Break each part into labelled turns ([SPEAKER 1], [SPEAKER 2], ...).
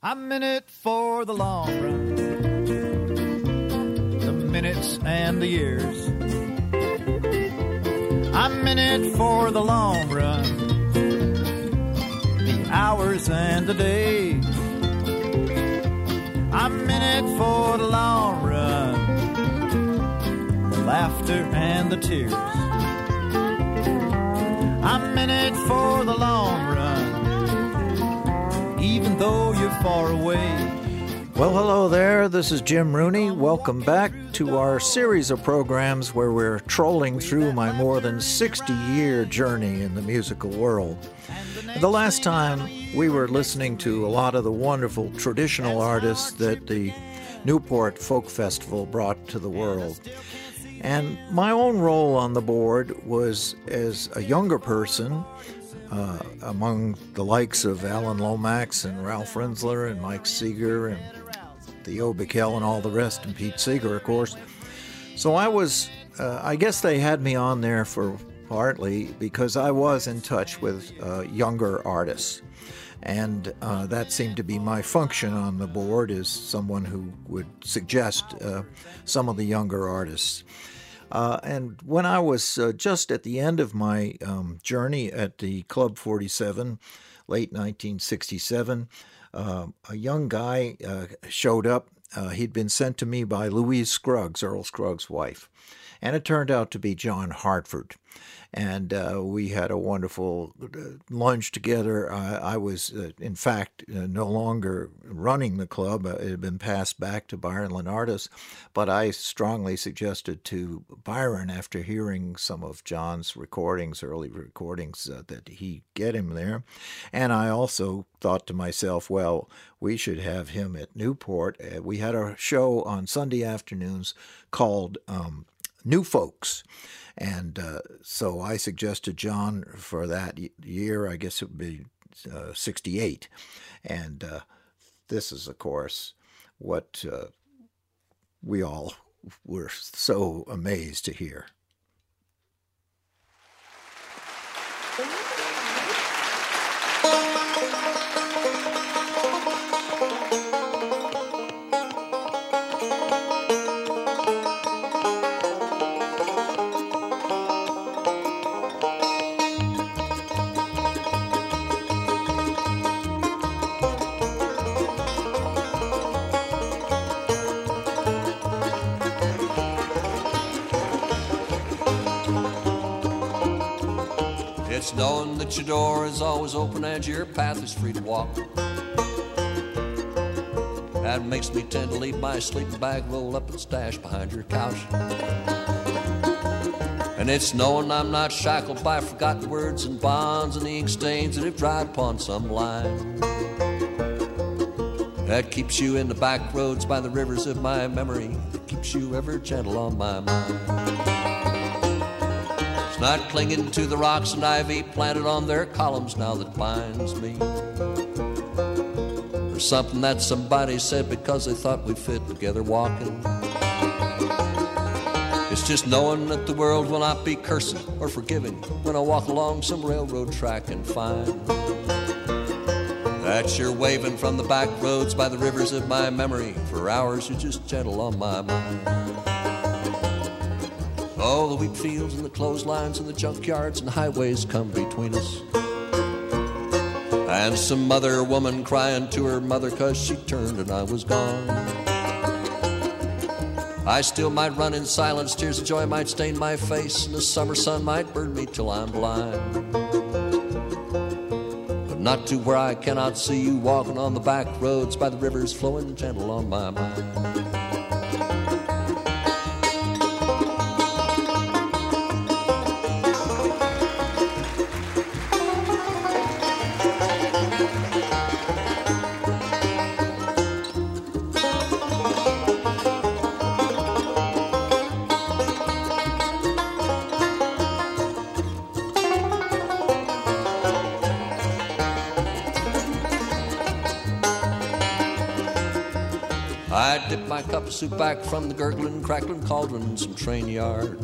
[SPEAKER 1] I'm in it for the long run, the minutes and the years. I'm in it for the long run, the hours and the days. I'm in it for the long run, the laughter and the tears. I'm in it for the long run, even though you're far away.
[SPEAKER 2] Well, hello there. This is Jim Rooney. Welcome back to our series of programs where we're trolling through my more than 60-year journey in the musical world. The last time we were listening to a lot of the wonderful traditional artists that the Newport Folk Festival brought to the world. And my own role on the board was as a younger person, among the likes of Alan Lomax and Ralph Renzler and Mike Seeger and Theo Bickel and all the rest, and Pete Seeger, of course. So I was, I guess they had me on there for partly because I was in touch with younger artists. And that seemed to be my function on the board, as someone who would suggest some of the younger artists. And when I was just at the end of my journey at the Club 47, late 1967, a young guy showed up. He'd been sent to me by Louise Scruggs, Earl Scruggs' wife. And it turned out to be John Hartford. And we had a wonderful lunch together. I was, in fact, no longer running the club. It had been passed back to Byron Lenardis. But I strongly suggested to Byron, after hearing some of John's recordings, early recordings, that he get him there. And I also thought to myself, well, we should have him at Newport. We had a show on Sunday afternoons called New Folks. And so I suggested John for that year. I guess it would be 68. And this is, of course, what we all were so amazed to hear.
[SPEAKER 3] It's knowing that your door is always open and your path is free to walk. That makes me tend to leave my sleeping bag rolled up and stashed behind your couch. And it's knowing I'm not shackled by forgotten words and bonds and the ink stains that have dried upon some line. That keeps you in the back roads by the rivers of my memory. That keeps you ever gentle on my mind. Not clinging to the rocks and ivy planted on their columns now that binds me. Or something that somebody said because they thought we fit together walking. It's just knowing that the world will not be cursing or forgiving when I walk along some railroad track and find that you're waving from the back roads by the rivers of my memory. For hours you're just gentle on my mind. Oh, the wheat fields and the clotheslines and the junkyards and the highways come between us. And some other woman crying to her mother 'cause she turned and I was gone. I still might run in silence, tears of joy might stain my face, and the summer sun might burn me till I'm blind. But not to where I cannot see you walking on the back roads by the rivers flowing gentle on my mind. I dip my cup of soup back from the gurgling, crackling cauldron in some train yard.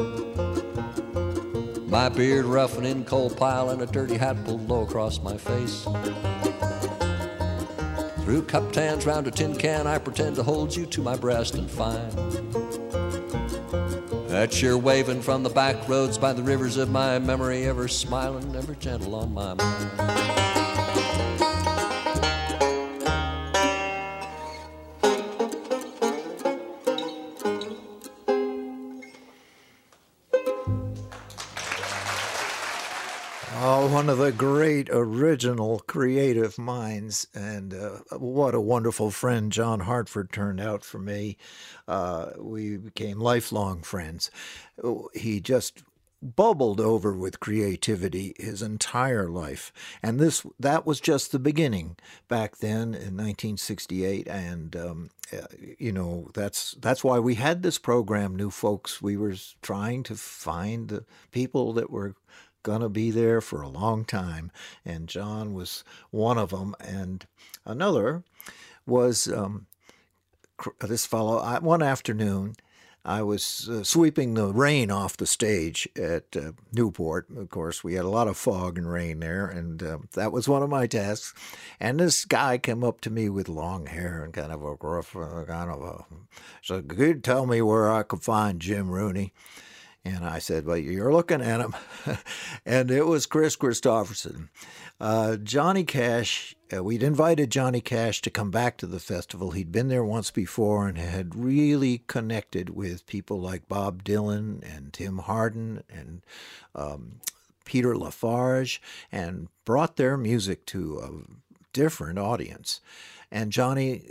[SPEAKER 3] My beard rough and in coal pile and a dirty hat pulled low across my face. Through cup tans round a tin can, I pretend to hold you to my breast and find that you're waving from the back roads by the rivers of my memory, ever smiling, ever gentle on my mind.
[SPEAKER 2] Oh, one of the great original creative minds, and what a wonderful friend John Hartford turned out for me. We became lifelong friends. He just bubbled over with creativity his entire life, and that was just the beginning back then in 1968. And that's why we had this program, New Folks. We were trying to find the people that were gonna be there for a long time, and John was one of them. And another was this fellow. One afternoon, I was sweeping the rain off the stage at Newport. Of course, we had a lot of fog and rain there, and that was one of my tasks. And this guy came up to me with long hair and kind of a gruff, so could you tell me where I could find Jim Rooney? And I said, well, you're looking at him. And it was Kris Kristofferson. Johnny Cash, we'd invited Johnny Cash to come back to the festival. He'd been there once before and had really connected with people like Bob Dylan and Tim Hardin and Peter Lafarge, and brought their music to a different audience. And Johnny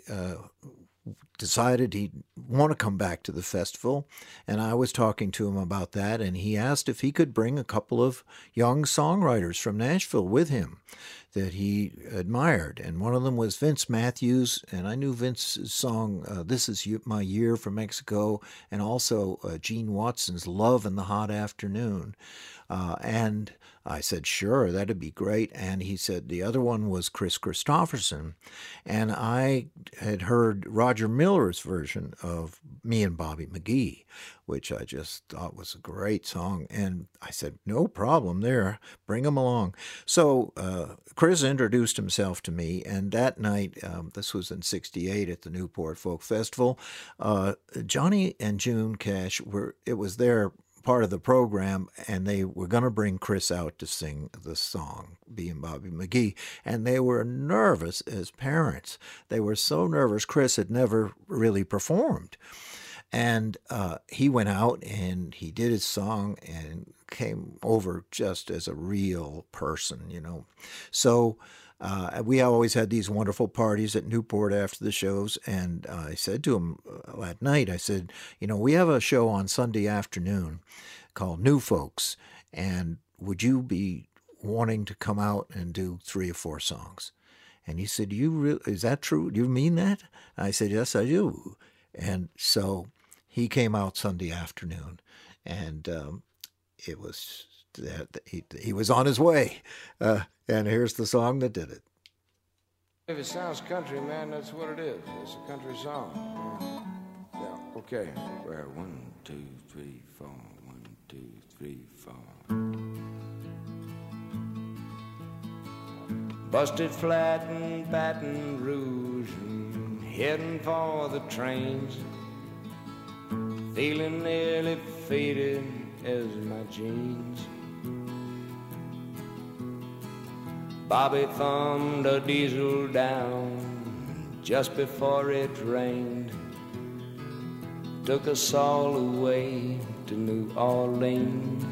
[SPEAKER 2] decided he'd want to come back to the festival, and I was talking to him about that, and he asked if he could bring a couple of young songwriters from Nashville with him that he admired, and one of them was Vince Matthews, and I knew Vince's song, This Is My Year from Mexico, and also Gene Watson's Love in the Hot Afternoon. And I said, sure, that'd be great. And he said the other one was Kris Kristofferson. And I had heard Roger Miller's version of Me and Bobby McGee, which I just thought was a great song. And I said, no problem there, bring him along. So Kris introduced himself to me, and that night, this was in '68 at the Newport Folk Festival, Johnny and June Cash it was their part of the program, and they were going to bring Kris out to sing the song, Me and Bobby McGee, and they were nervous as parents. They were so nervous. Kris had never really performed, and he went out and he did his song and came over just as a real person, So we always had these wonderful parties at Newport after the shows, and I said to him that night, I said, we have a show on Sunday afternoon called New Folks, and would you be wanting to come out and do 3 or 4 songs? And he said, is that true? Do you mean that? I said, yes, I do. And so he came out Sunday afternoon, and it was... He was on his way, and here's the song that did it.
[SPEAKER 4] If it sounds country, man, that's what it is. It's a country song. Yeah, okay. Well, 1, 2, 3, 4. 1, 2, 3, 4. Busted flat in Baton Rouge and heading for the trains, feeling nearly faded as my jeans. Bobby thumbed a diesel down just before it rained, took us all away to New Orleans.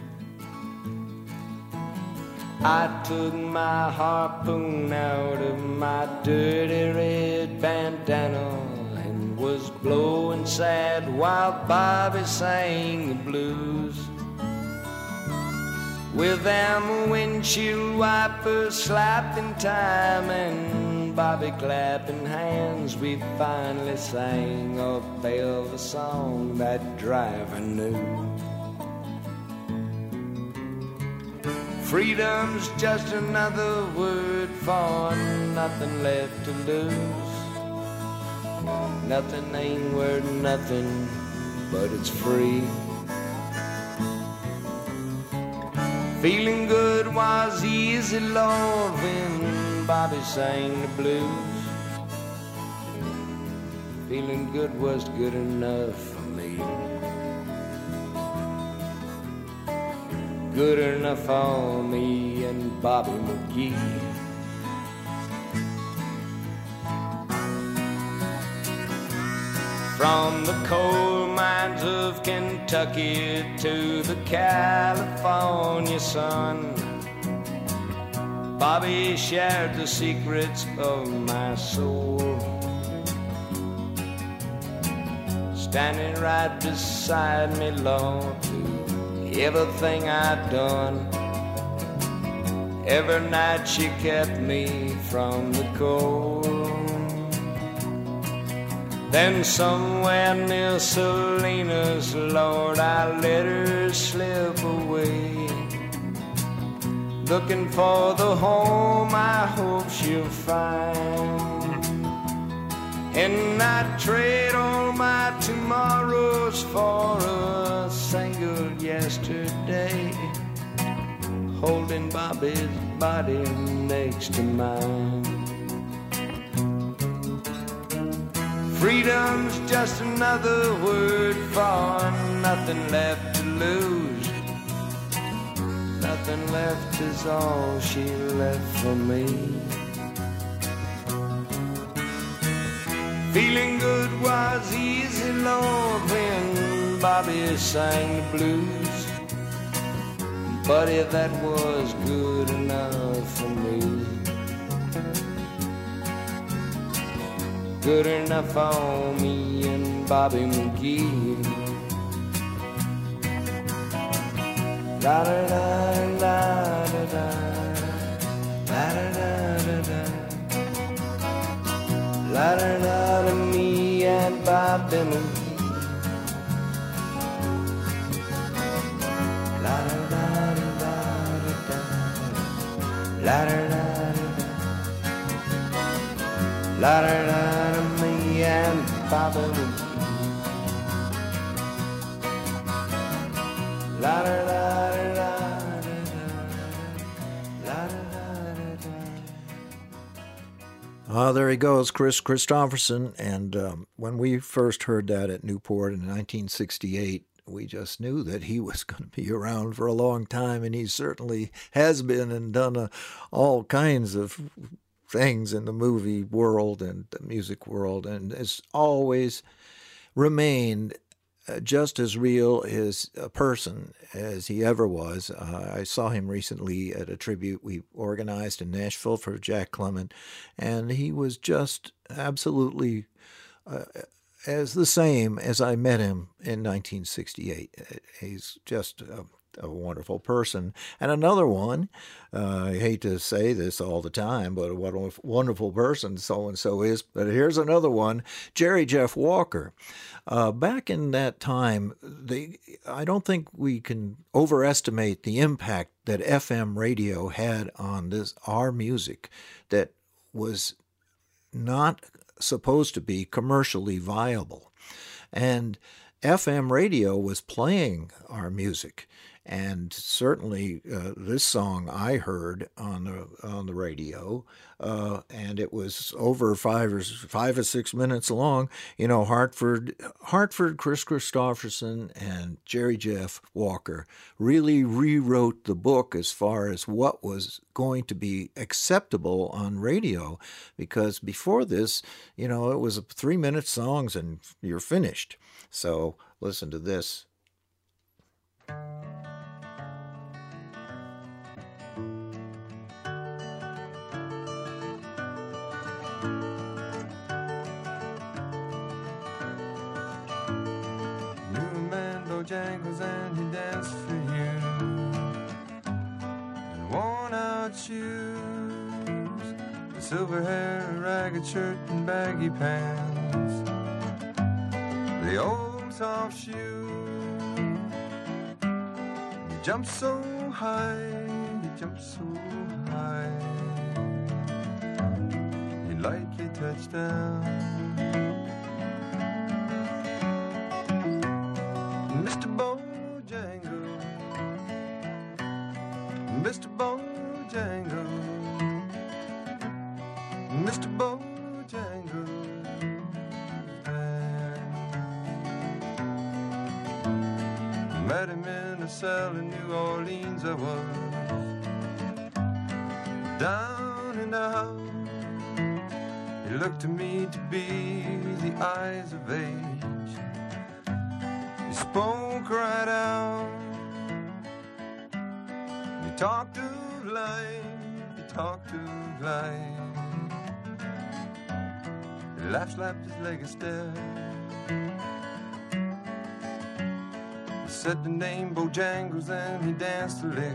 [SPEAKER 4] I took my harpoon out of my dirty red bandana and was blowing sad while Bobby sang the blues. With them windshield wipers slapping time and Bobby clapping hands, we finally sang a Belva song that driver knew. Freedom's just another word for nothing left to lose. Nothing ain't worth nothing, but it's free. Feeling good was easy, Lord, when Bobby sang the blues. feeling good was good enough for me. Good enough for me and Bobby McGee. From the coal mines of Kentucky to the California sun, Bobby shared the secrets of my soul, standing right beside me, Lord, to everything I'd done. Every night she kept me from the cold. Then somewhere near Salinas, Lord, I let her slip away, looking for the home I hope she'll find. And I'd trade all my tomorrows for a single yesterday, holding Bobby's body next to mine. Freedom's just another word for nothing left to lose. Nothing left is all she left for me. Feeling good was easy, Lord, when Bobby sang the blues. Buddy, that was good enough for me. Good enough for me and Bobby McGee. La da da da da da, la da da da da, la da da da, me and Bobby McGee. La da da da da da, la da da da da, la da da da, me and Bobby McGee. La da da.
[SPEAKER 2] There he goes, Kris Kristofferson. And when we first heard that at Newport in 1968, we just knew that he was going to be around for a long time, and he certainly has been and done all kinds of things in the movie world and the music world, and has always remained just as real as a person as he ever was. I saw him recently at a tribute we organized in Nashville for Jack Clement, and he was just absolutely as the same as I met him in 1968. He's just a wonderful person. And another one, I hate to say this all the time, but what a wonderful person so-and-so is. But here's another one, Jerry Jeff Walker. Back in that time, I don't think we can overestimate the impact that FM radio had on our music that was not supposed to be commercially viable. And FM radio was playing our music. And certainly this song I heard on the radio, and it was over 5 or 6 minutes long. You know, Hartford, Kris Kristofferson and Jerry Jeff Walker really rewrote the book as far as what was going to be acceptable on radio, because before this, you know, it was 3-minute songs and you're finished. So listen to this.
[SPEAKER 5] Jangles and he danced for you in worn out shoes, the silver hair, a ragged shirt and baggy pants, the old soft shoe. He jumped so high, he lightly touched down. Mr. Bojangles, Mr. Bojangles, Mr. Bojangles. met him in a cell in New Orleans. I was down and out. He looked to me to be the eyes of age. He spoke right out. He talked of life. He talked of life. He laughed, slapped his leg a step. He said the name Bojangles and he danced a lick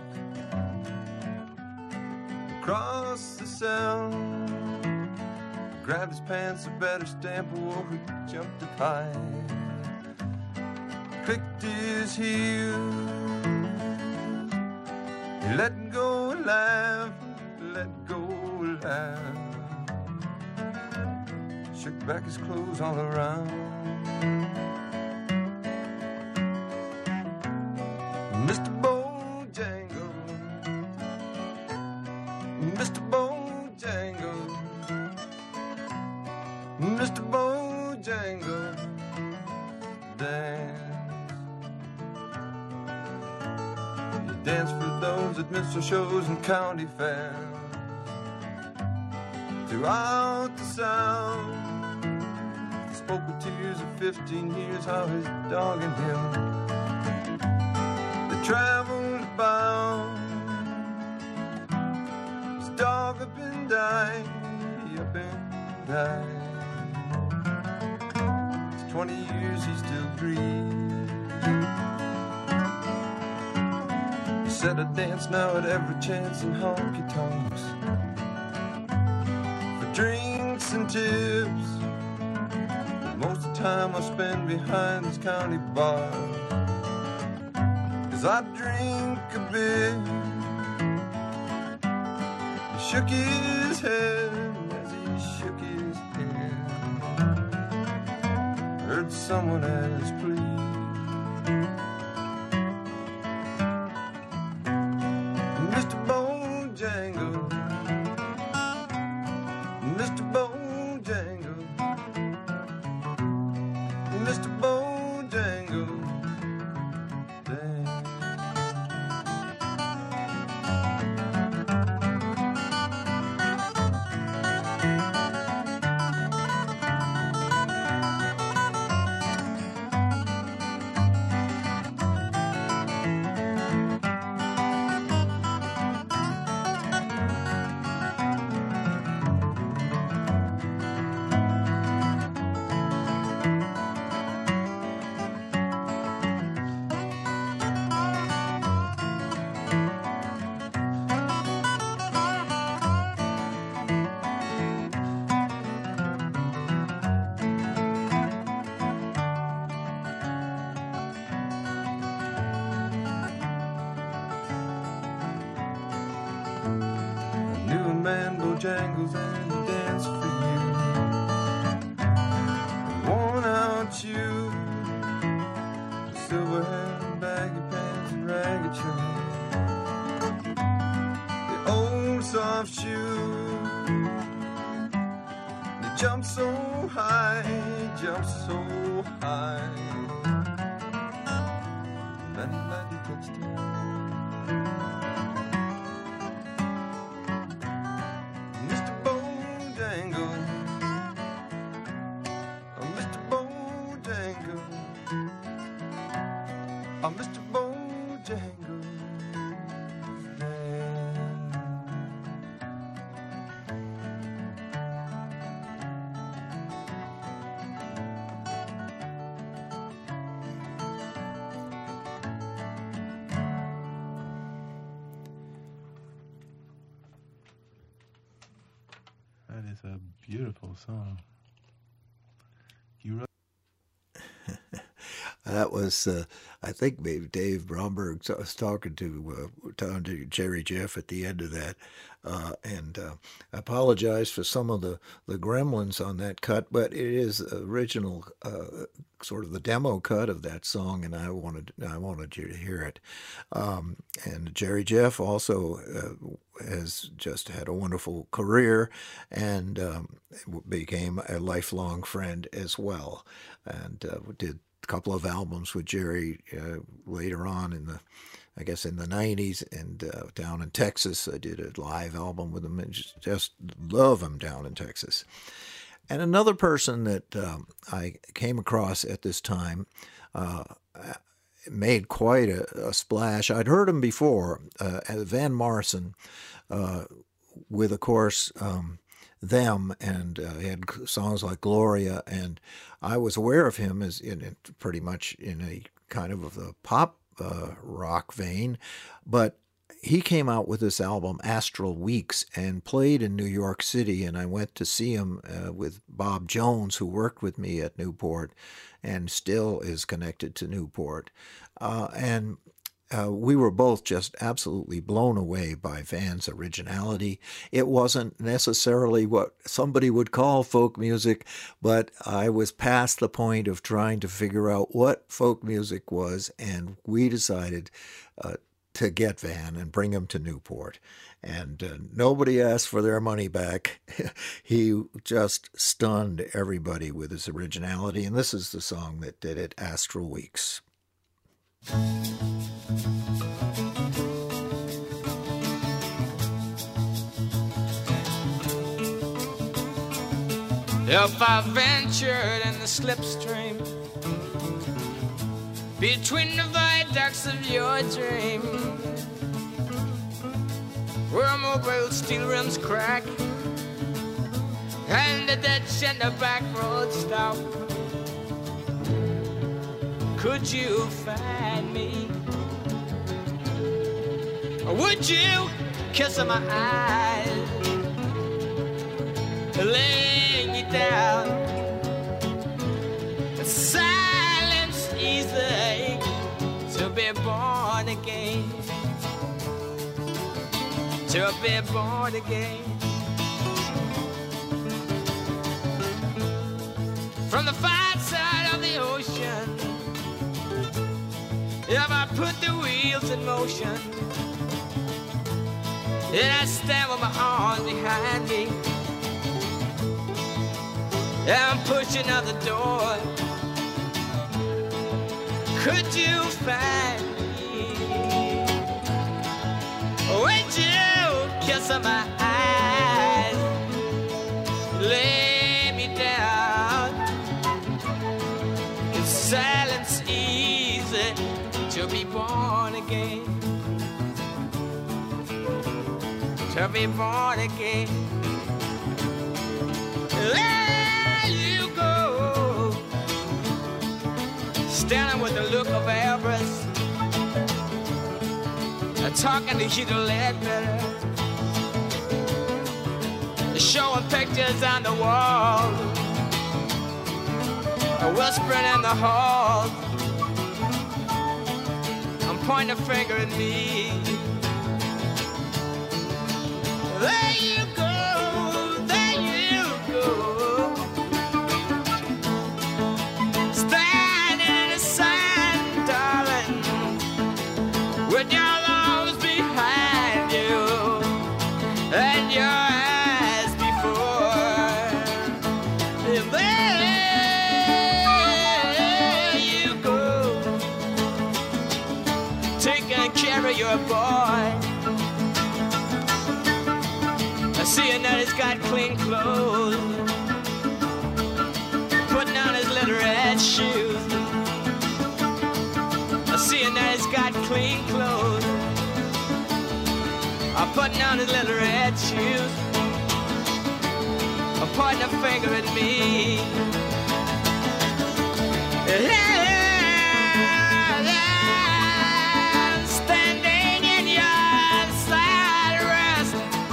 [SPEAKER 5] across the sound. Grabbed his pants, a better stamp, oh, he jumped up high. Clicked his heels. He let go and laugh, let go and laugh. Shook back his clothes all around. Mr. Bojangles, Mr. Bojangles, Mr. Bojangles, dance. He danced for those at minstrel shows and county fairs. Throughout the South, he spoke with tears of 15 years, how his dog and him, they traveled about. His dog up and died, up and died. 20 years he still grieves. He said I dance now at every chance in honky-tonks for drinks and tips, but most of the time I spend behind this county bar, 'cause I drink a bit. He shook his head as he shook his head. Heard someone ask, please. Mr. Bojangles, Mr. Bojangles, Mr. Bojangles, dance. Bojangles and he danced for you. Worn out shoes, silver hair, baggy pants and ragged shirt. The old soft shoes, they jumped so high, jumped so high. Then he let you touch down. Mr. Bojangles,
[SPEAKER 6] That is a beautiful song. You wrote.
[SPEAKER 2] That was, I think, maybe Dave Bromberg was talking to Jerry Jeff at the end of that. And I apologize for some of the gremlins on that cut, but it is original, sort of the demo cut of that song, and I wanted you to hear it. And Jerry Jeff also has just had a wonderful career and became a lifelong friend as well, and did couple of albums with Jerry later on in the 90s, and down in Texas, I did a live album with him, and just love him down in Texas. And another person that I came across at this time made quite a splash. I'd heard him before, Van Morrison, with, of course, Them, and he had songs like Gloria, and I was aware of him as pretty much in a kind of a pop rock vein, but he came out with this album, Astral Weeks, and played in New York City, and I went to see him with Bob Jones, who worked with me at Newport and still is connected to Newport. We were both just absolutely blown away by Van's originality. It wasn't necessarily what somebody would call folk music, but I was past the point of trying to figure out what folk music was, and we decided to get Van and bring him to Newport. And nobody asked for their money back. He just stunned everybody with his originality, and this is the song that did it, Astral Weeks.
[SPEAKER 4] If I ventured in the slipstream between the viaducts of your dream, where mobile steel rims crack and the ditch and the back road stop, could you find me? Or would you kiss my eyes, laying you down? Silence easy to be born again, to be born again. From the far side of the ocean, if I put the wheels in motion, and I stand with my arms behind me, and I'm pushing out the door, could you find me? Would you kiss my eyes, lay me down? In silence easy to be born again, to be born again. There you go, standing with the look of avarice, talking to you to let better, showing pictures on the wall, whispering in the hall. I'm pointing a finger at me. There you go, there you go, standing in the sun, darling, with your arms behind you and your eyes before. And there you go, taking care of your boy, seeing that he's got clean clothes, putting on his little red shoes, seeing that he's got clean clothes, putting on his little red shoes, pointing a finger at me. Standing in your side rest,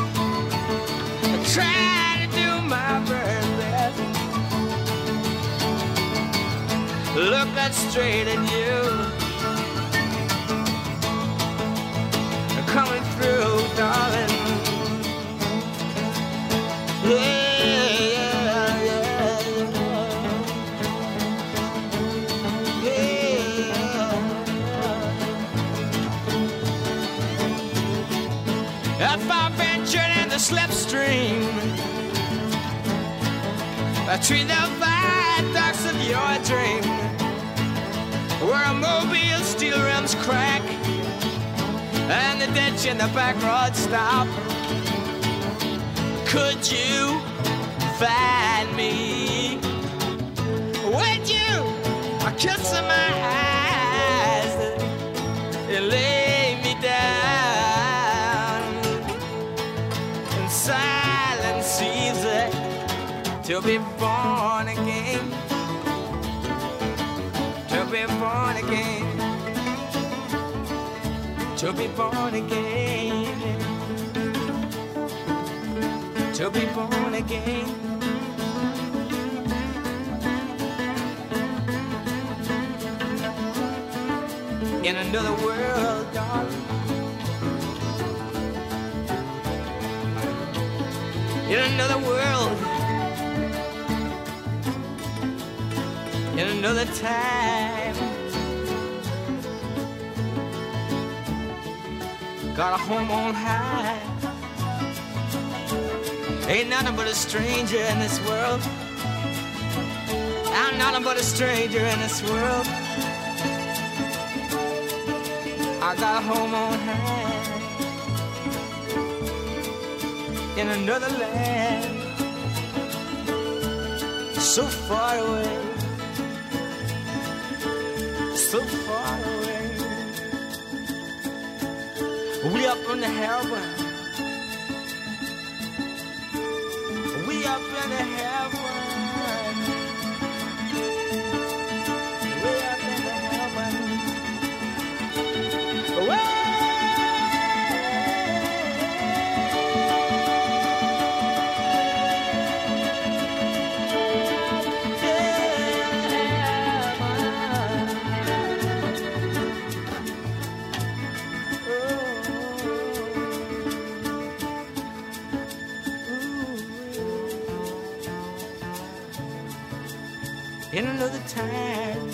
[SPEAKER 4] trying to do my very best, looking straight at you, coming through, darling. Yeah, yeah, yeah, yeah. If I ventured in the slipstream between the viaducts of your dream, the ditch and the back road stop. Could you find me? Would you kiss my eyes and lay me down? And silence easy to be born again. To be born again. To be born again. To be born again. In another world, darling. In another world. In another time. Got a home on high. Ain't nothing but a stranger in this world. I'm nothing but a stranger in this world. I got a home on high in another land, so far away, so far away. We up in the heaven, we up in the heaven. In another time,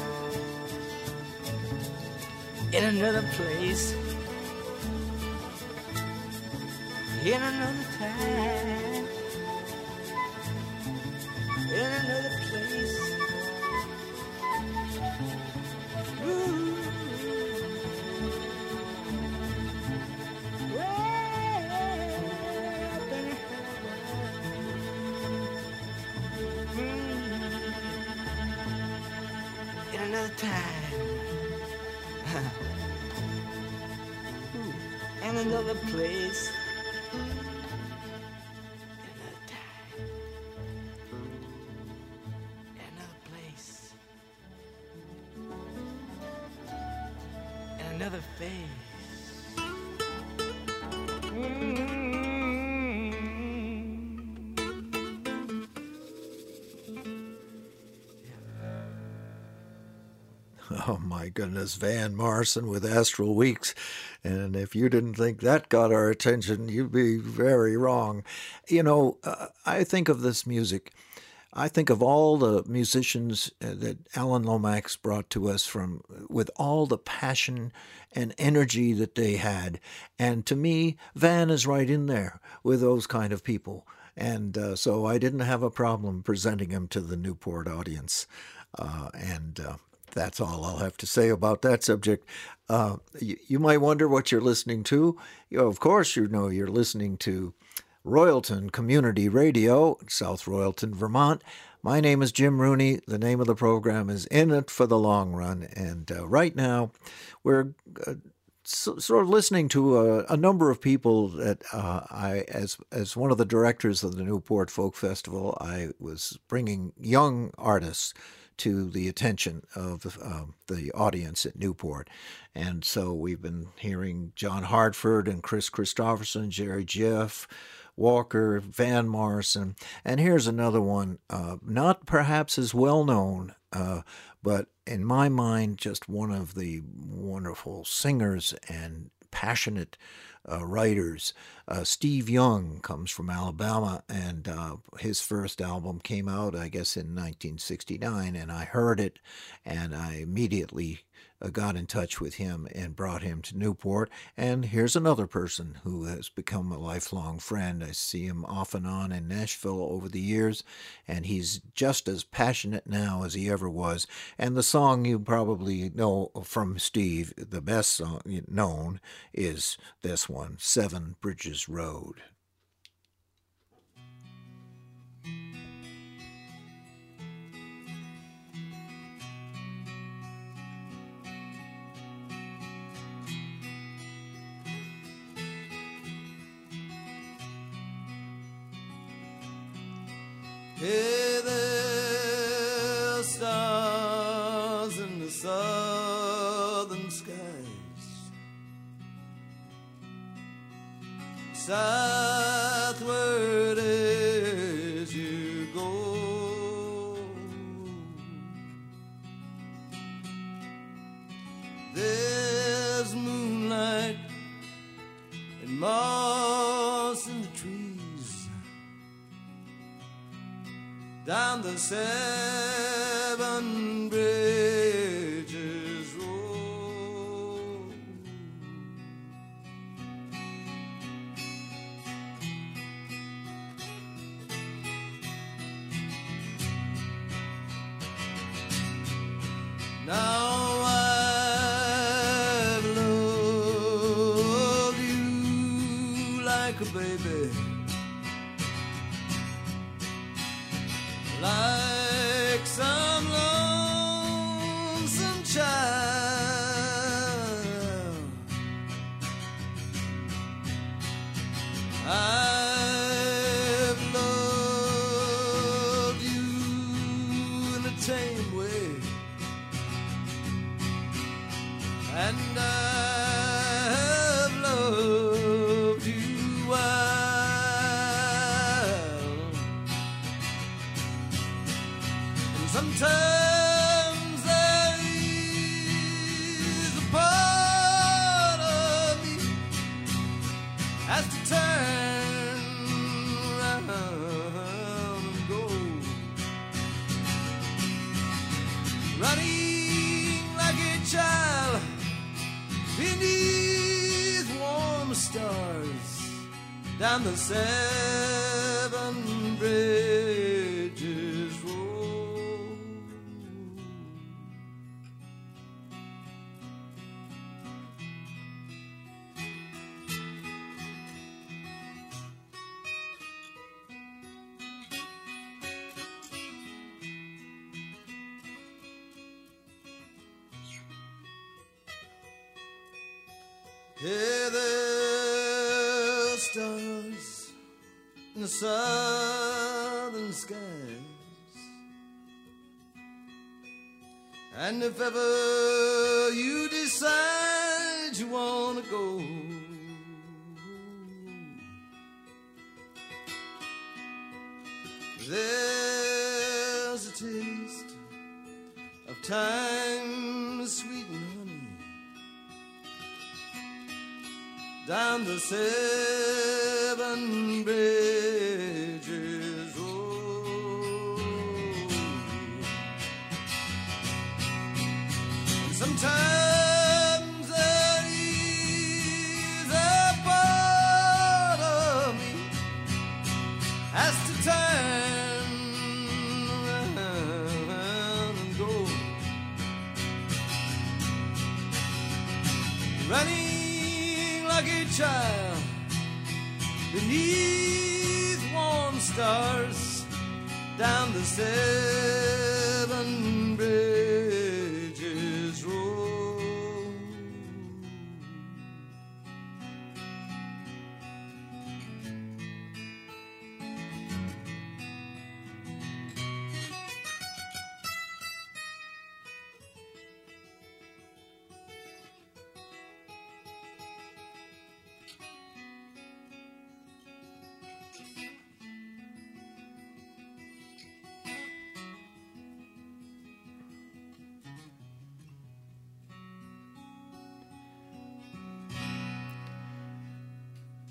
[SPEAKER 4] in another place, in another time, in another place. Ooh. Another time and another place, another time, another place, and another face.
[SPEAKER 2] Oh my goodness, Van Morrison with Astral Weeks. And if you didn't think that got our attention, you'd be very wrong. You know, I think of this music. I think of all the musicians that Alan Lomax brought to us with all the passion and energy that they had. And to me, Van is right in there with those kind of people. And so I didn't have a problem presenting him to the Newport audience. That's all I'll have to say about that subject. You might wonder what you're listening to. Of course, you know you're listening to Royalton Community Radio, South Royalton, Vermont. My name is Jim Rooney. The name of the program is In It for the Long Run. And right now, we're sort of listening to a number of people that as one of the directors of the Newport Folk Festival, I was bringing young artists to the attention of the audience at Newport. And so we've been hearing John Hartford and Chris Christopherson, Jerry Jeff, Walker, Van Morrison. And here's another one, not perhaps as well known, but in my mind, just one of the wonderful singers and passionate writers. Steve Young comes from Alabama, and his first album came out, I guess, in 1969, and I heard it, and I immediately got in touch with him and brought him to Newport. And here's another person who has become a lifelong friend. I see him off and on in Nashville over the years, and he's just as passionate now as he ever was. And the song you probably know from Steve, the best song known, is this one, Seven Bridges Road.
[SPEAKER 7] Hey there, stars in the southern skies, southward as you go. There's moonlight and moss in the trees down the Seven Bridges Road. Now I've loved you like a baby, like some lonesome child. I've loved you in a tame way, and I've loved you wild. And sometimes there is a part of me has to turn around and go, running like a child beneath warm stars down the Seven Bridges Road. Hey there, stars in the southern skies, and if ever you decide you wanna go, there's a taste of time's sweet and honey down the Seven Bridges Road. And sometimes there is a part of me has to turn around and go, running like a child beneath warm stars down the Seven Bridges Road.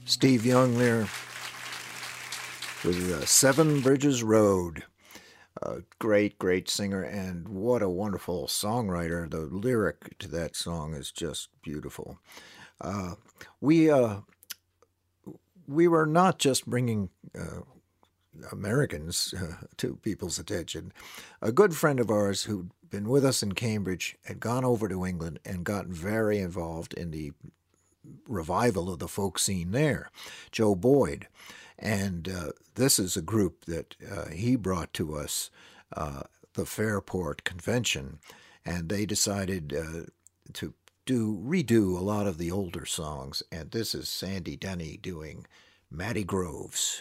[SPEAKER 2] Steve Young there with Seven Bridges Road. A great singer, and what a wonderful songwriter. The lyric to that song is just beautiful. We were not just bringing Americans to people's attention. A good friend of ours who'd been with us in Cambridge had gone over to England and gotten very involved in the revival of the folk scene there, Joe Boyd. And this is a group that he brought to us, the Fairport Convention, and they decided to redo a lot of the older songs. And this is Sandy Denny doing Matty Groves.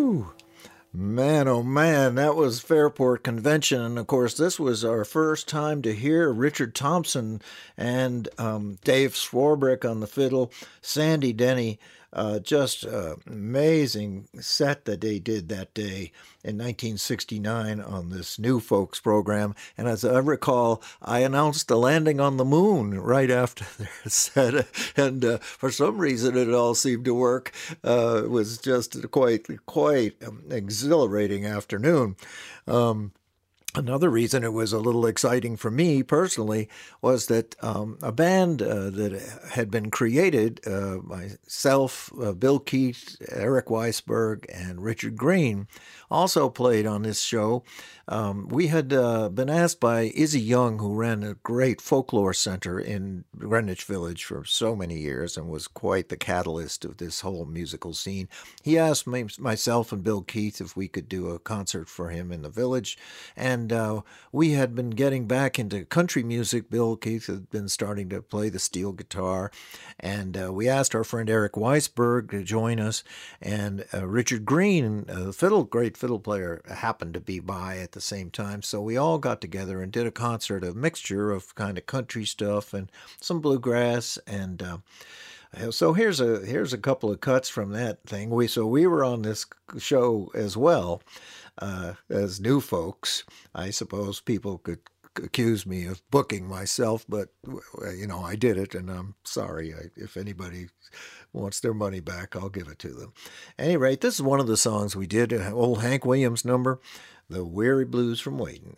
[SPEAKER 2] Whew. Man, oh man, that was Fairport Convention. And of course, this was our first time to hear Richard Thompson and Dave Swarbrick on the fiddle, Sandy Denny. Just amazing set that they did that day in 1969 on this New Folks program. And as I recall, I announced the landing on the moon right after their set. And for some reason, it all seemed to work. It was just a quite exhilarating afternoon. Another reason it was a little exciting for me personally was that a band that had been created, myself, Bill Keith, Eric Weisberg, and Richard Green, also played on this show. We had been asked by Izzy Young, who ran a great folklore center in Greenwich Village for so many years and was quite the catalyst of this whole musical scene. He asked myself and Bill Keith if we could do a concert for him in the village, and we had been getting back into country music. Bill Keith had been starting to play the steel guitar, and we asked our friend Eric Weisberg to join us, and Richard Green, a great fiddle player, happened to be by at the same time. So we all got together and did a concert, a mixture of kind of country stuff and some bluegrass. And so here's a couple of cuts from that thing. We were on this show as well as New Folks. I suppose people could accuse me of booking myself, but I did it, and I'm sorry. If anybody wants their money back, I'll give it to them. At any rate, this is one of the songs we did, an old Hank Williams number, The Weary Blues from Waiting.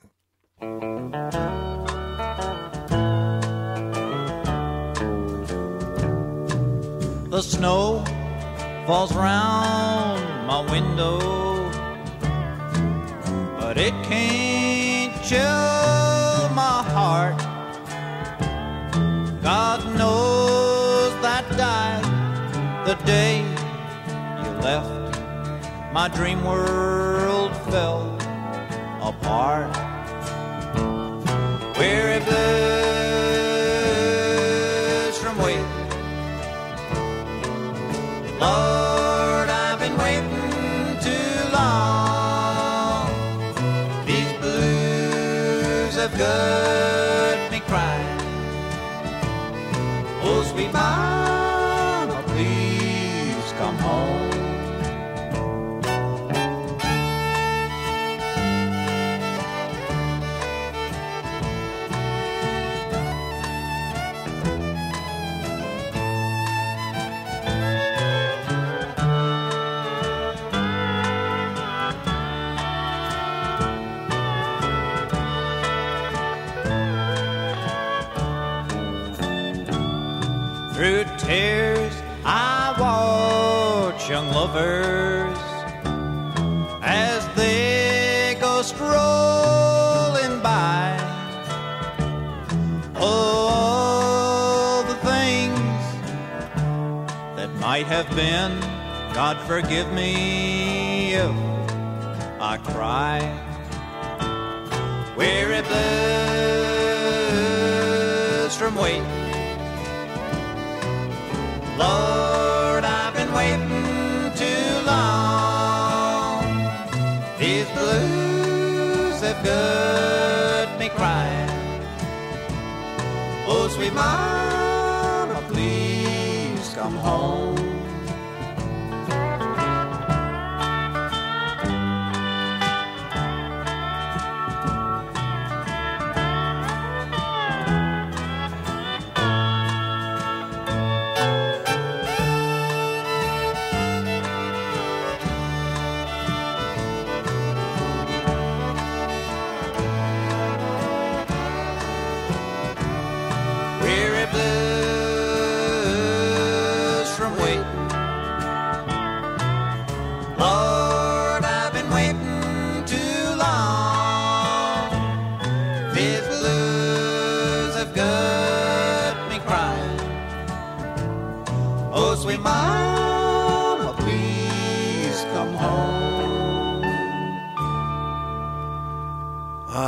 [SPEAKER 1] The snow falls round my window, but it can't chill my heart. God knows that died the day you left. My dream world fell apart. Weary blues from waiting. Lord, I've been waiting too long. These blues have got me crying. Oh, sweet mama, please come home. Through tears I watch young lovers as they go strolling by. Oh, the things that might have been, God forgive me if I cry. Weary blues from waiting. Lord, I've been waiting too long. These blues have got me crying. Oh, sweet mama, please come home. Weary blues from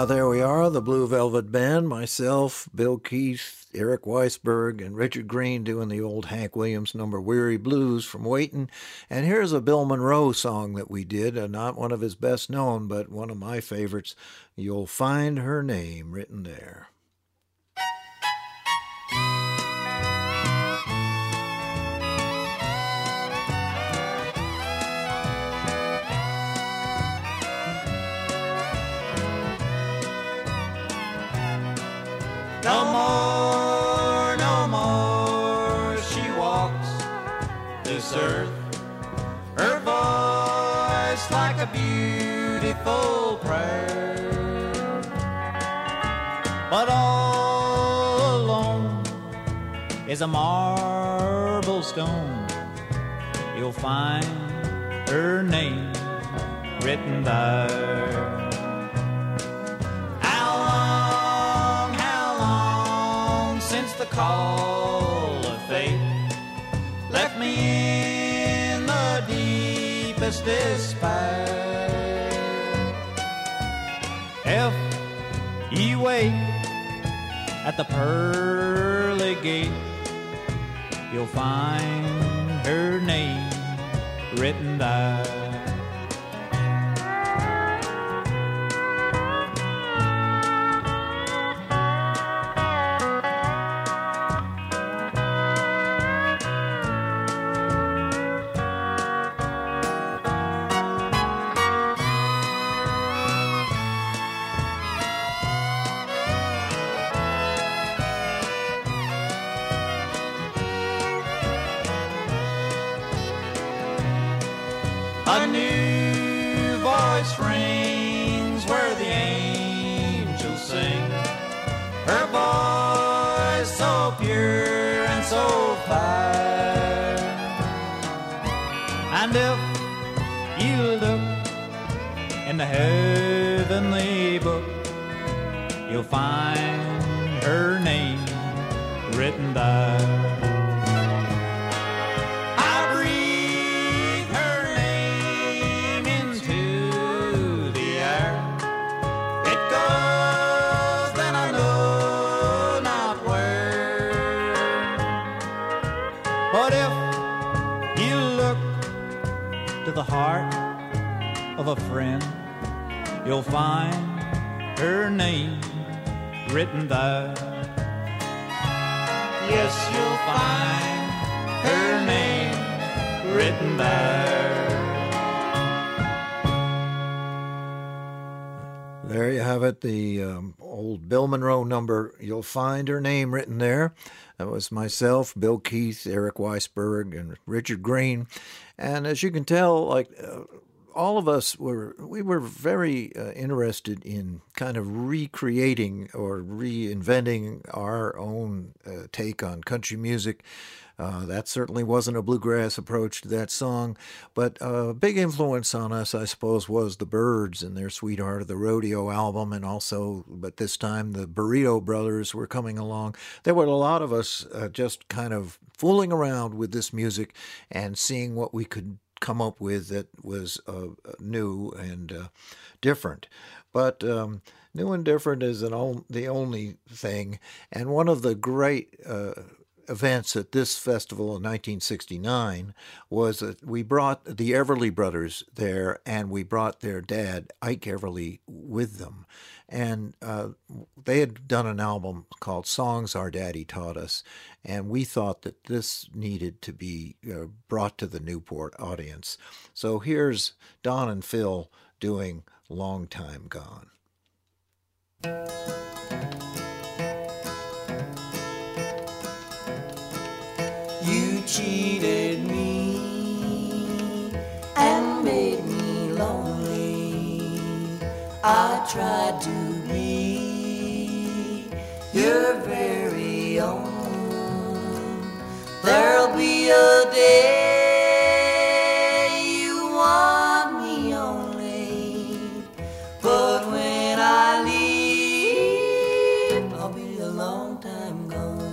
[SPEAKER 2] There we are, the Blue Velvet Band, myself, Bill Keith, Eric Weisberg, and Richard Green doing the old Hank Williams number Weary Blues from Waitin'. And here's a Bill Monroe song that we did, not one of his best known, but one of my favorites, You'll Find Her Name Written There.
[SPEAKER 1] No more, no more, she walks this earth. Her voice like a beautiful prayer. But all alone is a marble stone. You'll find her name written there. The call of fate left me in the deepest despair. If you wait at the pearly gate, you'll find her name written there. A new voice rings where the angels sing. Her voice so pure and so fine. And if you look in the heavenly book, you'll find her name written there. The heart of a friend, you'll find her name written there. Yes, you'll find her name written there.
[SPEAKER 2] There you have it, the old Bill Monroe number, You'll Find Her Name Written There. That was myself, Bill Keith, Eric Weisberg, and Richard Green. And as you can tell, all of us were very interested in kind of recreating or reinventing our own take on country music. That certainly wasn't a bluegrass approach to that song, but a big influence on us, I suppose, was the Byrds and their Sweetheart of the Rodeo album, and also, but this time, the Burrito Brothers were coming along. There were a lot of us just kind of fooling around with this music and seeing what we could come up with that was new and different. But new and different is the only thing, and one of the great events at this festival in 1969 was that we brought the Everly Brothers there, and we brought their dad, Ike Everly, with them. And they had done an album called Songs Our Daddy Taught Us, and we thought that this needed to be brought to the Newport audience. So here's Don and Phil doing Long Time Gone.
[SPEAKER 1] You cheated me and made me lonely. I tried to be your very own. There'll be a day you want me only, but when I leave, I'll be a long time gone.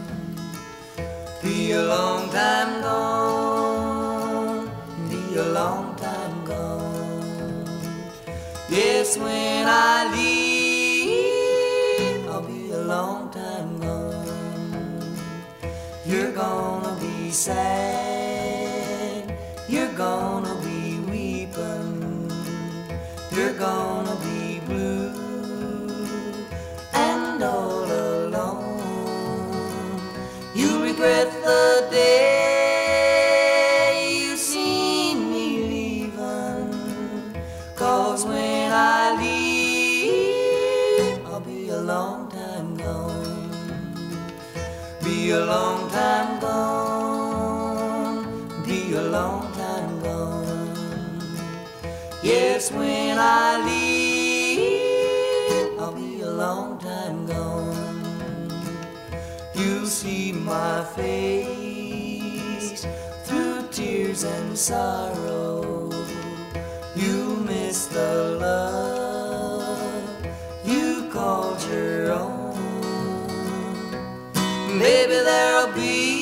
[SPEAKER 1] Be a long time gone, be a long time gone. Yes, when I leave,
[SPEAKER 4] be sad, you're gonna be weeping, you're gonna be blue and all alone. You'll regret the day you seen me leaving, 'cause when I leave, I'll be a long time gone, be a long time gone, be a long time gone. Yes, when I leave, I'll be a long time gone. You'll see my face through tears and sorrow. You'll miss the love you called your own. Maybe there'll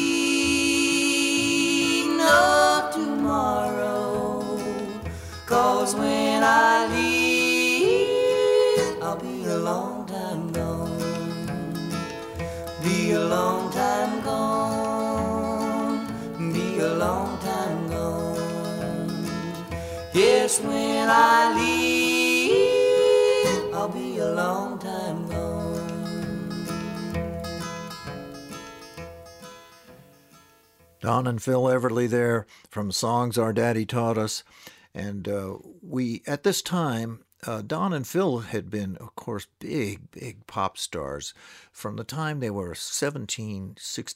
[SPEAKER 4] be no tomorrow, 'cause when I leave, I'll be a long time gone, be a long time gone, be a long time gone. Yes, when I leave, I'll be a long time gone.
[SPEAKER 2] Don and Phil Everly there from Songs Our Daddy Taught Us. And we, at this time, Don and Phil had been, of course, big pop stars from the time they were 16,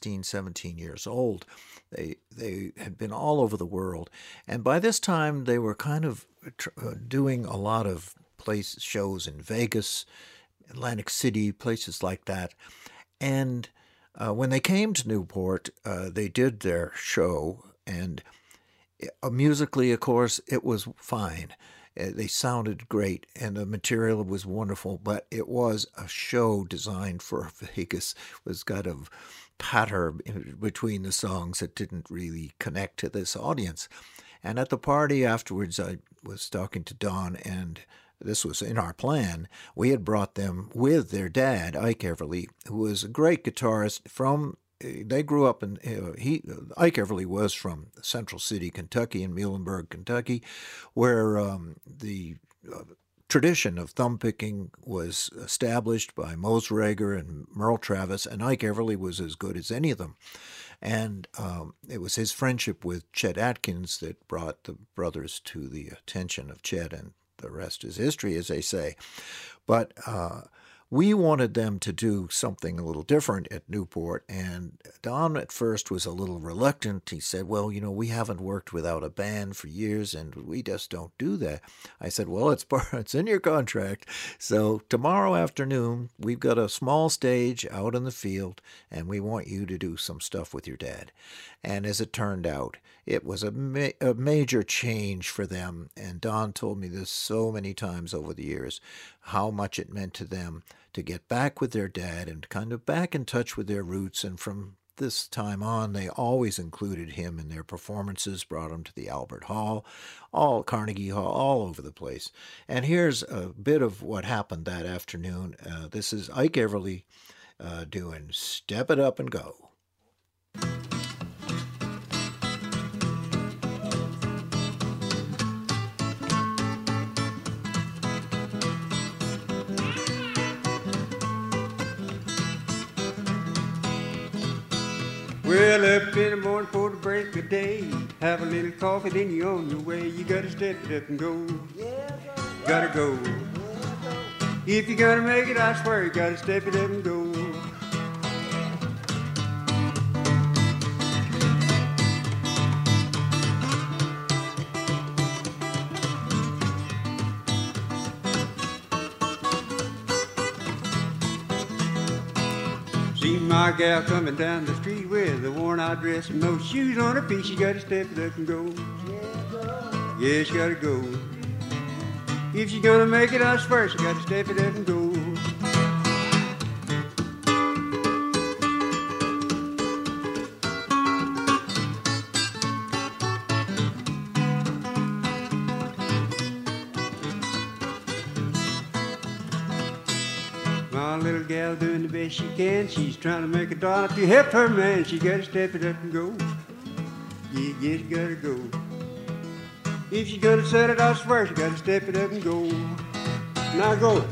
[SPEAKER 2] 17 years old. They had been all over the world. And by this time, they were kind of doing a lot of shows in Vegas, Atlantic City, places like that. And when they came to Newport, they did their show, and musically, of course, it was fine. They sounded great, and the material was wonderful, but it was a show designed for Vegas. It was got a patter between the songs that didn't really connect to this audience. And at the party afterwards, I was talking to Don, and this was in our plan. We had brought them with their dad, Ike Everly, who was a great guitarist they grew up in, Ike Everly was from Central City, Kentucky, in Muhlenberg, Kentucky, where the tradition of thumb picking was established by Mose Rager and Merle Travis, and Ike Everly was as good as any of them. And it was his friendship with Chet Atkins that brought the brothers to the attention of Chet, and the rest is history, as they say. But we wanted them to do something a little different at Newport, and Don at first was a little reluctant. He said, well, we haven't worked without a band for years, and we just don't do that. I said, well, it's in your contract. So tomorrow afternoon, we've got a small stage out in the field, and we want you to do some stuff with your dad. And as it turned out, it was a major change for them, and Don told me this so many times over the years, how much it meant to them to get back with their dad and kind of back in touch with their roots. And from this time on, they always included him in their performances, brought him to the Albert Hall, Carnegie Hall, all over the place. And here's a bit of what happened that afternoon. This is Ike Everly doing Step It Up and Go.
[SPEAKER 8] Well, up in the morning for the break of day, have a little coffee, then you're on your way. You gotta step it up and go. Gotta go. If you're gonna make it, I swear you gotta step it up and go. See my gal coming down the street with a worn-out dress and no shoes on her feet. She gotta step it up and go. Yeah, she gotta go. If she's gonna make it, I swear she gotta step it up and go. My little gal doing the best she can. She's trying to make a dollar to help her man. She gotta step it up and go. You just gotta go. If you're gonna set it off first, you gotta step it up and go. Now go.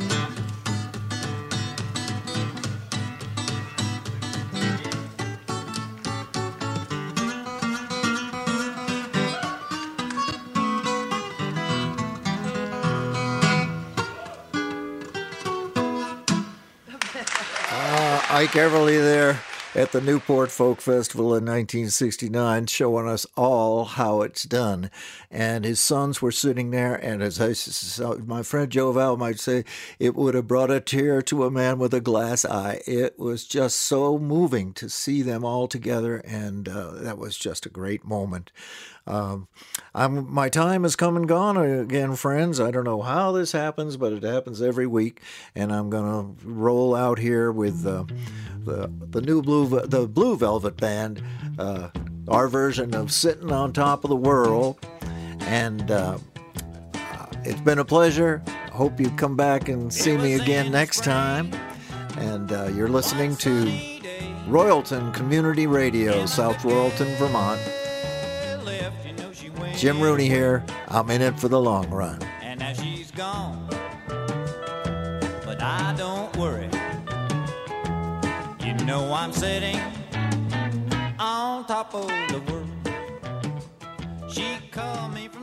[SPEAKER 2] Ike Everly there at the Newport Folk Festival in 1969, showing us all how it's done. And his sons were sitting there, and as my friend Joe Val might say, it would have brought a tear to a man with a glass eye. It was just so moving to see them all together, and that was just a great moment. My time has come and gone again, friends. I don't know how this happens, but it happens every week, and I'm going to roll out here with the Blue Velvet Band, our version of "Sitting on Top of the World," and it's been a pleasure. Hope you come back and see me again next time. And you're listening to Royalton Community Radio, South Royalton, Vermont. Jim Rooney here. I'm in it for the long run.
[SPEAKER 7] And now she's gone, but I don't worry. You know I'm sitting on top of the world. She called me from